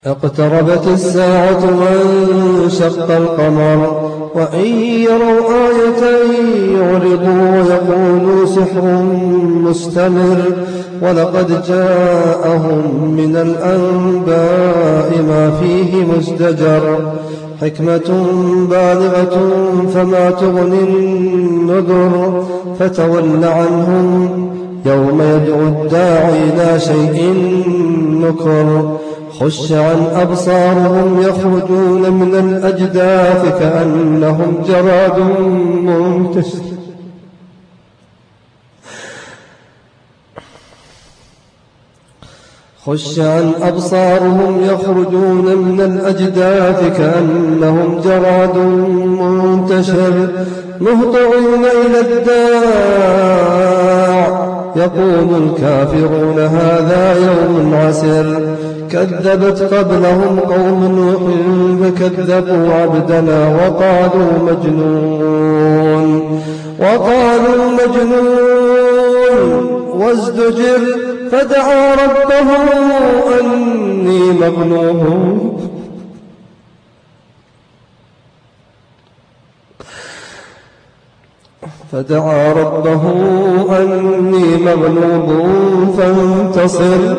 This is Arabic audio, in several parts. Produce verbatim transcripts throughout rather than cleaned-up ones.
اقتربت الساعة وانشق القمر وإن يروا آية يعرضوا ويقولوا سحر مستمر ولقد جاءهم من الأنباء ما فيه مزدجر حكمة بالغة فما تغني النذر فتول عنهم يوم يدعو الداعي إلى شيء نكر خش عن أبصارهم يخرجون من الأجداث كأنهم جراد منتشر خش عن أبصارهم يخرجون من الأجداث كأنهم جراد منتشر مهطعين إلى الداع يقول الكافرون هذا يوم عسر كذبت قبلهم قوم نوح فكذبوا عبدنا وقالوا مجنون وقالوا مجنون وازدجر فدعا ربه أني مغلوب فدعا ربه أني مغلوب فانتصر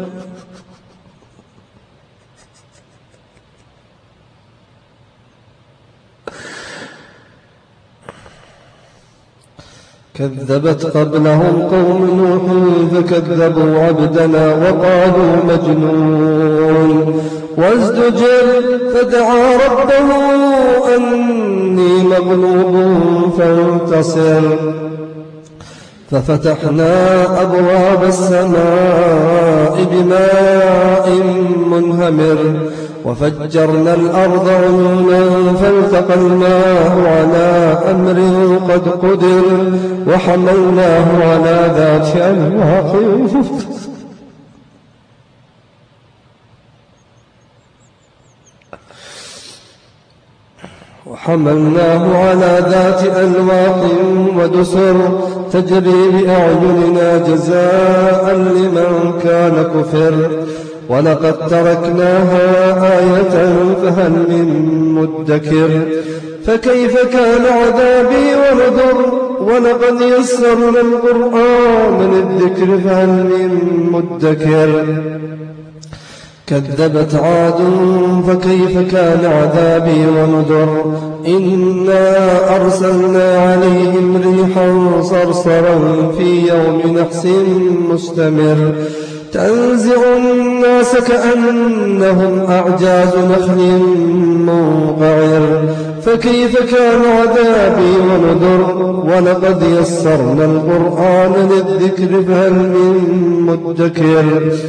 كذبت قبلهم قوم نوح فكذبوا عبدنا وقالوا مجنون وازدجر فدعا ربه أني مغلوب فانتصر ففتحنا أبواب السماء بماء منهمر وفجرنا الأرض عيونا فالتقى الماء على أمر قد قدر وحملناه على ذات ألواح وحملناه على ذات ألواح ودسر تجري بأعيننا جزاء لمن كان كفر ولقد تركناها آية فهل من مدكر فكيف كان عذابي ونذر ولقد يسرنا القرآن للذكر فهل من مدكر كذبت عاد فكيف كان عذابي ونذر إنا أرسلنا عليهم ريحا صرصرا في يوم نحس مستمر تنزع الناس كأنهم أعجاز نخل منقعر فكيف كان عذابي ونذر ولقد يسرنا القرآن للذكر فهل من مدكر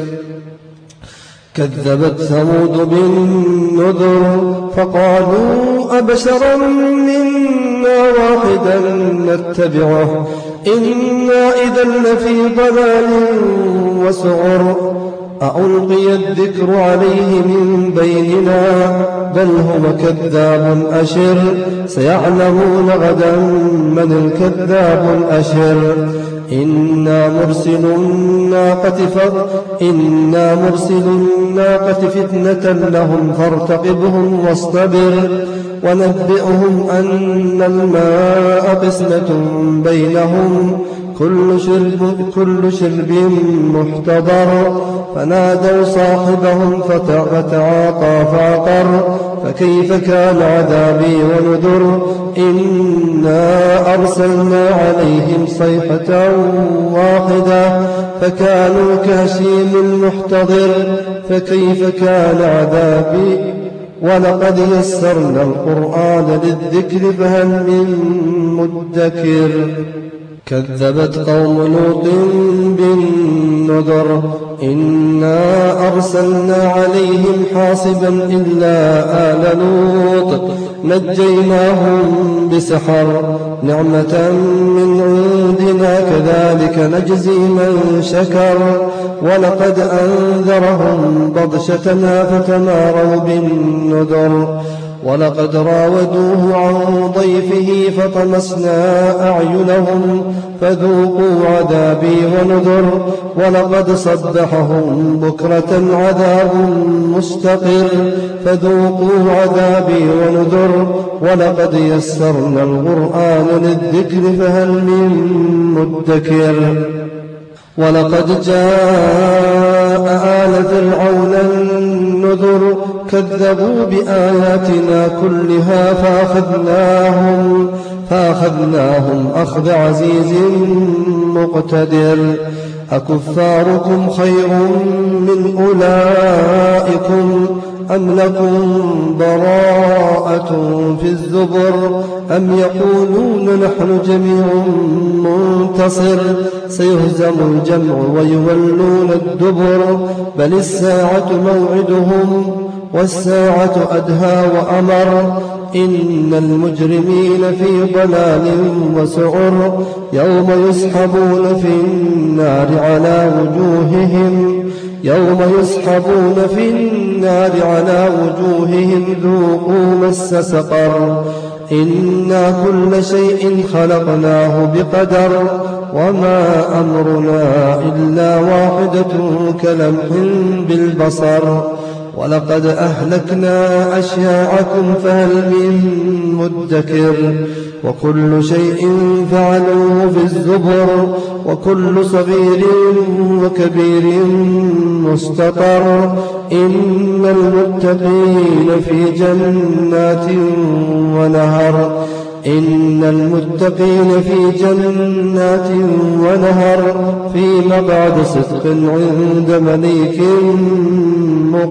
كذبت ثمود بالنذر فقالوا أبشرا منا واحدا نتبعه إنا إذا لفي ضلال وسعر أألقي الذكر عليه من بيننا بل هو كذاب أشر سيعلمون غدا من الكذاب الأشر إنا مرسل الناقة إنا مرسل الناقة فتنة لهم فارتقبهم واصطبر ونبئهم أن الماء قسمة بينهم كل شرب, كل شرب محتضر فنادوا صاحبهم فتعاطى فعقر فكيف كان عذابي ونذر إنا أرسلنا عليهم صيحة واحدة فكانوا كهشيم المحتضر فكيف كان عذابي ولقد يسرنا القرآن للذكر فهل من مدكر كذبت قوم لوط بالنذر إنا أرسلنا عليهم حاصبا إلا آل لوط نجيناهم بسحر نعمة من عندنا كذلك نجزي من شكر ولقد أنذرهم بطشتنا فتماروا بالنذر ولقد راودوه عن ضيفه فطمسنا أعينهم فذوقوا عذابي ونذر ولقد صبحهم بكرة عذاب مستقر فذوقوا عذابي ونذر ولقد يسرنا القرآن للذكر فهل من مدكر ولقد جاء آل فرعون النذر كذبوا بآياتنا كلها فأخذناهم فأخذناهم أخذ عزيز مقتدر أكفاركم خير من أولئكم أم لكم براءة في الزبر أم يقولون نحن جميع منتصر سيهزم الجمع ويولون الدبر بل الساعة موعدهم والساعة أدهى وأمر إن المجرمين في ضلال وسعر يوم يسحبون في النار على وجوههم يوم يسحبون في النار على وجوههم ذوقوا مس سقر إنا كل شيء خلقناه بقدر وما أمرنا إلا واحدة كلمح بالبصر ولقد أهلكنا أشياعكم فهل من مدكر وكل شيء فعلوه في الزبر وكل صغير وكبير مستقر إن المتقين في جنات ونهر إن المتقين في جنات ونهر في مقعد صدق عند مليك مقتدر.